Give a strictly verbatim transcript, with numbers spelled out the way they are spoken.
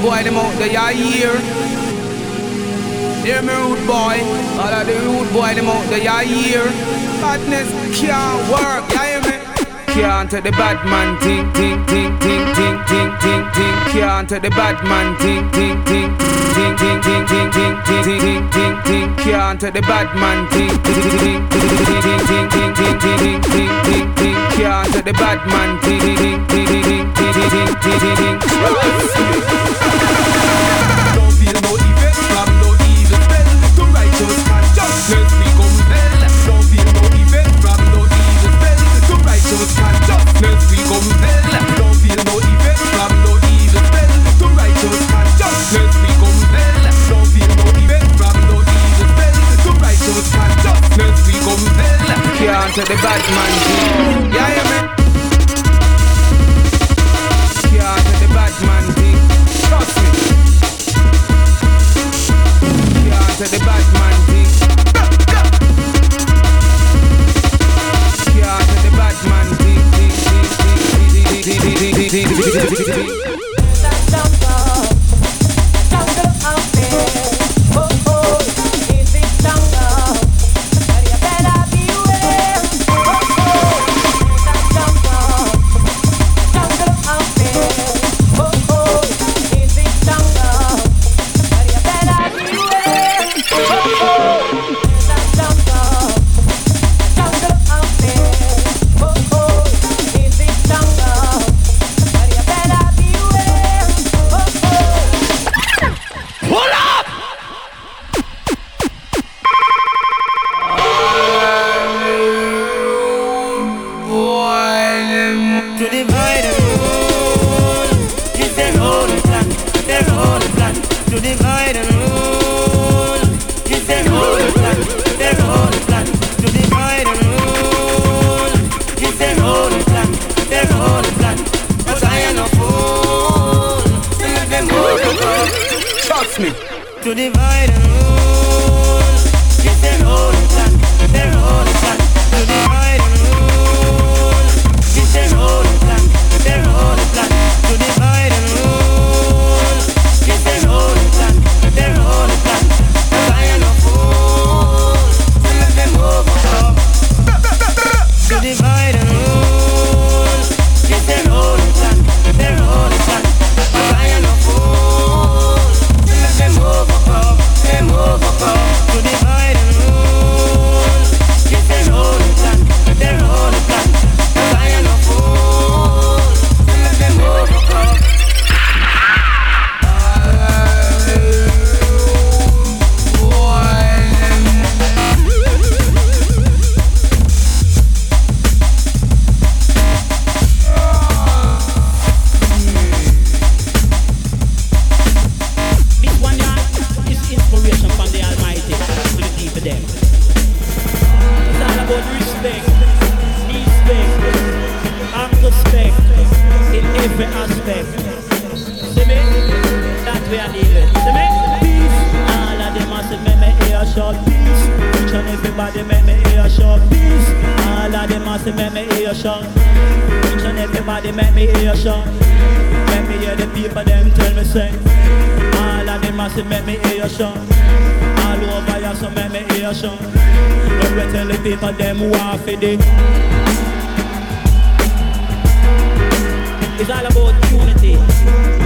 boy them out there, you hear? Hear me rude boy, all of the rude boy them out there, you hear? Badness can't work, you hear me? Can't take the bad man ting ting ting ting ting ting ting ting. Can't take the bad man ting ting ting ting ting ting ting ting ting ting ting ting. Can't take the bad man ting ting ting ting ting ting ting ting ting ting ting. Can't take the bad man ting ting ting ting ting ting ting ting. Don't feel no effect from no evil spell. To righteous consciousness we compel. Don't feel no effect from no evil spell. To righteous consciousness we compel. Don't feel no effect from no evil spell. To righteous consciousness we compel. Don't feel no effect from no evil spell. To righteous consciousness we compel. Can't take the bad man thing. Yeah, yeah, man. Can't take the bad man thing. Trust me. Can't take the bad man thing. Can't take the bad man thing. To divide and rule, it's their holy plan, their holy plan. To divide and rule, it's their holy plan, their holy plan. To divide and rule, it's their holy plan, their holy plan. Cause I am no fool, so let them overcome. To divide and rule, it's their holy plan, their holy plan. Cause I am no fool, so let them overcome. Them overcome. To divide and rule, it's their holy plan, their holy plan. Cause I am no fool, so let them overcome. This one yeah, is inspiration from the Almighty to the deep of them. It's all about respect, respect, and respect in every aspect. See me? That's where I need it. See me? Peace. All of them must make me ear short. Peace. Each and everybody make me ear short. Peace. All of them must make me ear short. Each and everybody make me ear short. Let me hear the people them tell me say. All of them must make me ear short. All over here so make me ear short. When we tell the people them who are for it. It's all about unity.